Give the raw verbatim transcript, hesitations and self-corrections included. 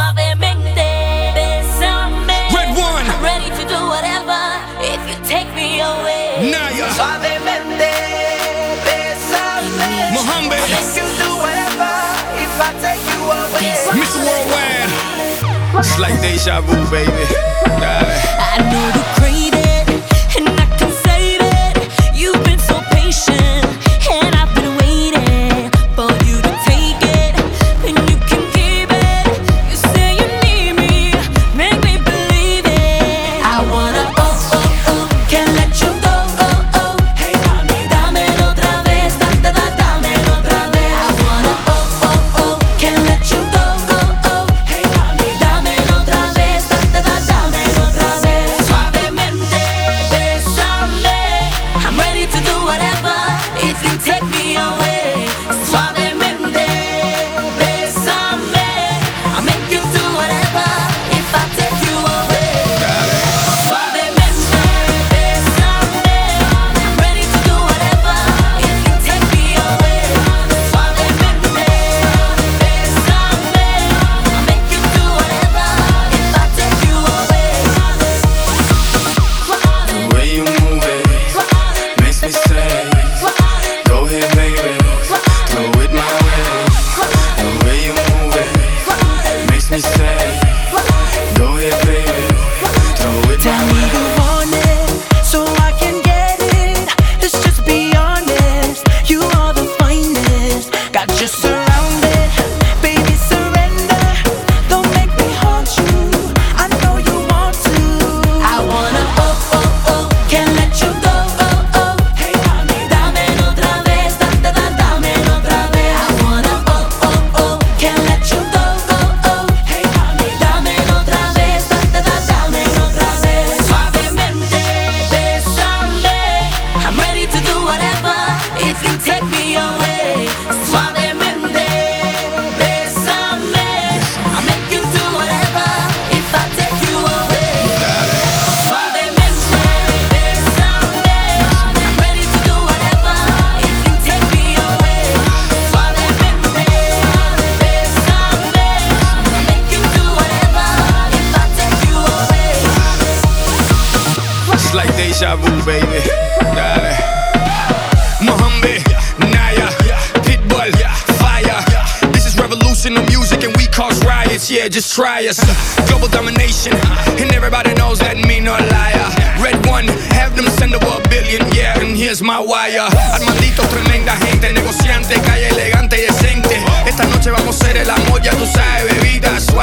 Suavemente, bésame. Red one. I'm ready to do whatever if you take me away. Naya. Suavemente, bésame. Mohammed. I make you do whatever if I take you away. Mister Worldwide. It's like deja vu, baby. Dale. I know you crave it, and I can save it. You've been so patient, and I've been waiting for you to take it, and you can keep it. You say you need me, make me believe it. I wanna oh oh oh, can't let you go oh oh. Hey mami, dámelo otra vez, da da da, dámelo otra vez. I wanna oh oh oh, can't let you go oh oh. Hey mami, dámelo otra vez, da da da, dámelo otra vez. Suavemente, bésame. I'm ready to do whatever if you take me away. Suavemente, bésame. I'll make you do whatever if I take you away. Suavemente, bésame. I'm ready to do whatever if you take me away. Suavemente, bésame. I'll make you do whatever if I take you away. The way you move it makes me say, go ahead, baby, throw it my way. The way you move it makes me say, go ahead, baby, throw it Tell my me way. you want it, so I can get it. Let's just be honest, you are the finest. Got you surrounded, baby surrender. Don't make me haunt you, I know you want to. I wanna oh oh oh, can't let you go oh oh. Hey mami, dámelo otra vez, da da da, dámelo otra vez. I wanna oh oh oh, can't let you go oh oh. Hey mami, dámelo otra vez, da da da, dámelo otra vez. Suavemente, bésame. I'm ready to do whatever if you take me away. Suavemente, bésame. I'll make you do whatever if I take you away. Suavemente, bésame. I'm ready to do whatever if you take me away. Suavemente, bésame. I'll make you do whatever if I take you away. It's like deja vu, baby. Dale. Mohammed, Naya, Pitbull, fire. This is revolution of music and we cause riots. Yeah, just try us. Global domination, and everybody knows that me no liar. Red one, have them send over a billion. Yeah, and here's my wire. Armandito, tremenda gente, negociante, calle elegante y decente. Esta noche vamos a hacer el amor, ya tú sabes, bebida, suave.